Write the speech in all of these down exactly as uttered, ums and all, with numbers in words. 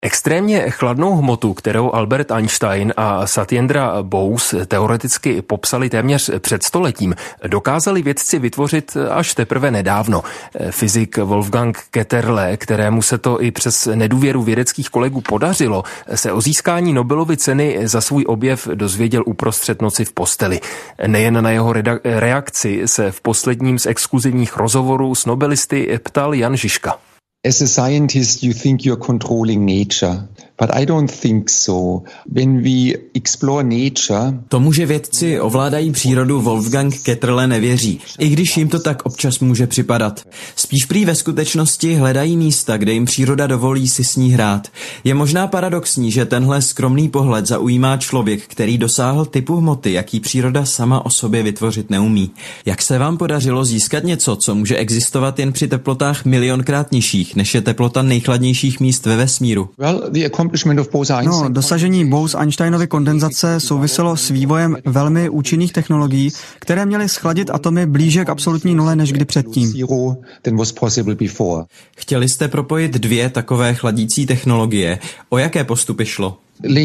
Extrémně chladnou hmotu, kterou Albert Einstein a Satyendra Bose teoreticky popsali téměř před stoletím, dokázali vědci vytvořit až teprve nedávno. Fyzik Wolfgang Ketterle, kterému se to i přes nedůvěru vědeckých kolegů podařilo, se o získání Nobelovy ceny za svůj objev dozvěděl uprostřed noci v posteli. Nejen na jeho reakci se v posledním z exkluzivních rozhovorů s nobelisty ptal Jan Žižka. As a scientist, you think you're controlling nature, but I don't think so. When we explore nature... Tomu, že vědci ovládají přírodu, Wolfgang Ketterle nevěří, i když jim to tak občas může připadat. Spíš prý ve skutečnosti hledají místa, kde jim příroda dovolí si s ní hrát. Je možná paradoxní, že tenhle skromný pohled zaujímá člověk, který dosáhl typu hmoty, jaký příroda sama o sobě vytvořit neumí. Jak se vám podařilo získat něco, co může existovat jen při teplotách milionkrát nižších, než je teplota nejchladnějších míst ve vesmíru? No, dosažení Bose-Einsteinovy kondenzace souviselo s vývojem velmi účinných technologií, které měly schladit atomy blíže k absolutní nule než kdy předtím. Chtěli jste propojit dvě takové chladící technologie. O jaké postupy šlo?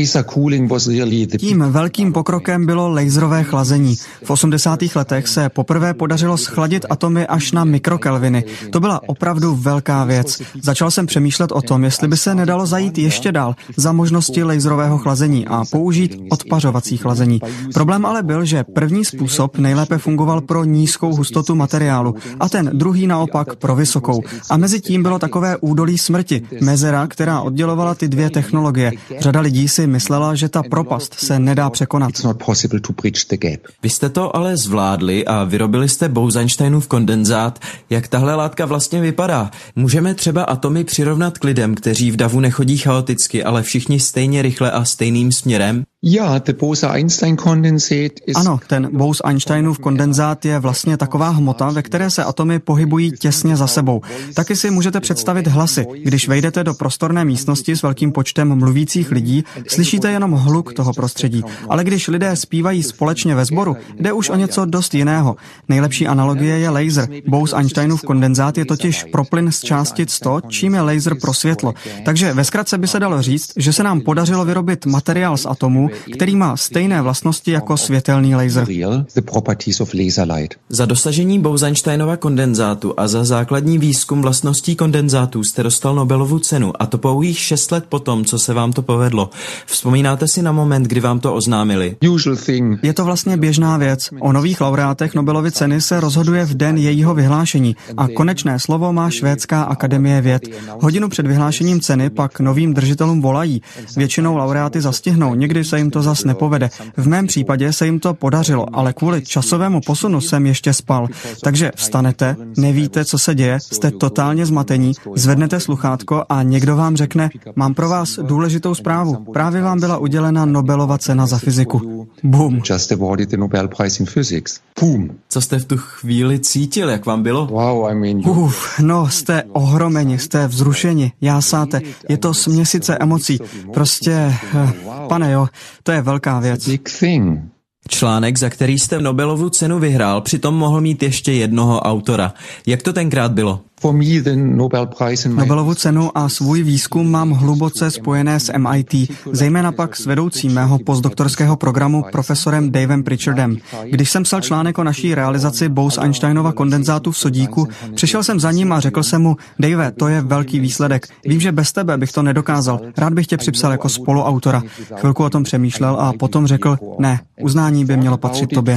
Tím velkým pokrokem bylo laserové chlazení. V osmdesátých letech se poprvé podařilo schladit atomy až na mikrokelviny. To byla opravdu velká věc. Začal jsem přemýšlet o tom, jestli by se nedalo zajít ještě dál za možnosti laserového chlazení a použít odpařovací chlazení. Problém ale byl, že první způsob nejlépe fungoval pro nízkou hustotu materiálu a ten druhý naopak pro vysokou. A mezi tím bylo takové údolí smrti, mezera, která oddělovala ty dvě technologie. Řada lidí si myslela, že ta propast se nedá překonat. Vy jste to ale zvládli a vyrobili jste Bose-Einsteinův kondenzát. Jak tahle látka vlastně vypadá? Můžeme třeba atomy přirovnat k lidem, kteří v davu nechodí chaoticky, ale všichni stejně rychle a stejným směrem? Ano, ten Bose-Einsteinův kondenzát je vlastně taková hmota, ve které se atomy pohybují těsně za sebou. Taky si můžete představit hlasy. Když vejdete do prostorné místnosti s velkým počtem mluvících lidí, slyšíte jenom hluk toho prostředí. Ale když lidé zpívají společně ve sboru, jde už o něco dost jiného. Nejlepší analogie je laser. Bose-Einsteinův kondenzát je totiž pro plyn z částic to, čím je laser pro světlo. Takže ve zkratce by se dalo říct, že se nám podařilo vyrobit materiál z atomů, který má stejné vlastnosti jako světelný laser. Za dosažení Bose-Einsteinova kondenzátu a za základní výzkum vlastností kondenzátů jste dostal Nobelovu cenu, a to pouhých šest let potom, co se vám to povedlo. Vzpomínáte si na moment, kdy vám to oznámili? Je to vlastně běžná věc. O nových laureátech Nobelovy ceny se rozhoduje v den jejího vyhlášení a konečné slovo má Švédská akademie věd. Hodinu před vyhlášením ceny pak novým držitelům volají. Většinou laureáty zastihnou, někdy se jim to zas nepovede. V mém případě se jim to podařilo, ale kvůli časovému posunu jsem ještě spal. Takže vstanete, nevíte, co se děje, jste totálně zmatení, zvednete sluchátko a někdo vám řekne: mám pro vás důležitou zprávu. Právě vám byla udělena Nobelova cena za fyziku. Bum. Co jste v tu chvíli cítil, jak vám bylo? Uf, no, jste ohromeni, jste vzrušeni, jásáte. Je to směsice emocí. Prostě, pane jo, to je velká věc. Článek, za který jste Nobelovu cenu vyhrál, přitom mohl mít ještě jednoho autora. Jak to tenkrát bylo? Nobelovu cenu a svůj výzkum mám hluboce spojené s M I T, zejména pak s vedoucím mého postdoktorského programu profesorem Davem Pritchardem. Když jsem psal článek o naší realizaci Bose-Einsteinova kondenzátu v sodíku, přišel jsem za ním a řekl jsem mu: Dave, to je velký výsledek. Vím, že bez tebe bych to nedokázal. Rád bych tě připsal jako spoluautora. Chvilku o tom přemýšlel a potom řekl: ne, uznání by mělo patřit tobě.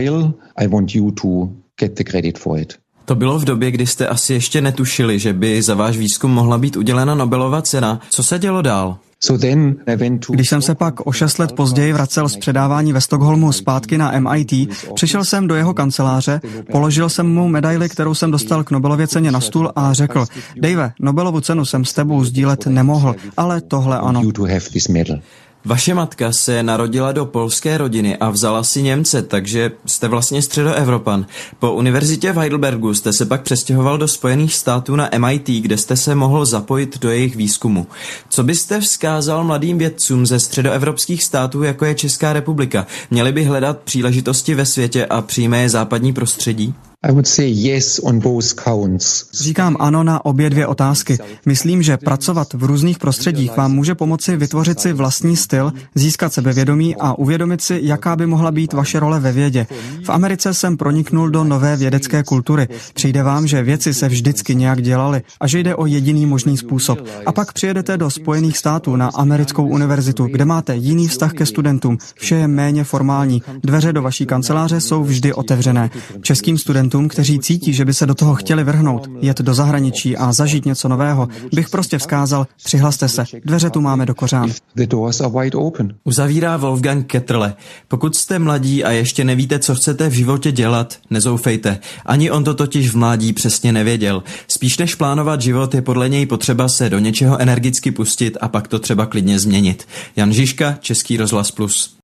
To bylo v době, kdy jste asi ještě netušili, že by za váš výzkum mohla být udělena Nobelova cena. Co se dělo dál? Když jsem se pak o šest let později vracel z předávání ve Stockholmu zpátky na M I T, přišel jsem do jeho kanceláře, položil jsem mu medaili, kterou jsem dostal k Nobelově ceně, na stůl a řekl: Dave, Nobelovu cenu jsem s tebou sdílet nemohl, ale tohle ano. Vaše matka se narodila do polské rodiny a vzala si Němce, takže jste vlastně středoevropan. Po univerzitě v Heidelbergu jste se pak přestěhoval do Spojených států na M I T, kde jste se mohl zapojit do jejich výzkumu. Co byste vzkázal mladým vědcům ze středoevropských států, jako je Česká republika? Měli by hledat příležitosti ve světě a přijme je západní prostředí? I would say yes on both counts. Říkám ano na obě dvě otázky. Myslím, že pracovat v různých prostředích vám může pomoci vytvořit si vlastní styl, získat sebevědomí a uvědomit si, jaká by mohla být vaše role ve vědě. V Americe jsem proniknul do nové vědecké kultury. Přijde vám, že věci se vždycky nějak dělaly a že jde o jediný možný způsob. A pak přijedete do Spojených států na americkou univerzitu, kde máte jiný vztah ke studentům. Vše je méně formální. Dveře do vaší kanceláře jsou vždy otevřené. Českým studentům, kteří cítí, že by se do toho chtěli vrhnout, jet do zahraničí a zažít něco nového, bych prostě vzkázal, přihlaste se, dveře tu máme do kořán. Uzavírá Wolfgang Ketterle. Pokud jste mladí a ještě nevíte, co chcete v životě dělat, nezoufejte. Ani on to totiž v mládí přesně nevěděl. Spíš než plánovat život je podle něj potřeba se do něčeho energicky pustit a pak to třeba klidně změnit. Jan Žižka, Český rozhlas plus.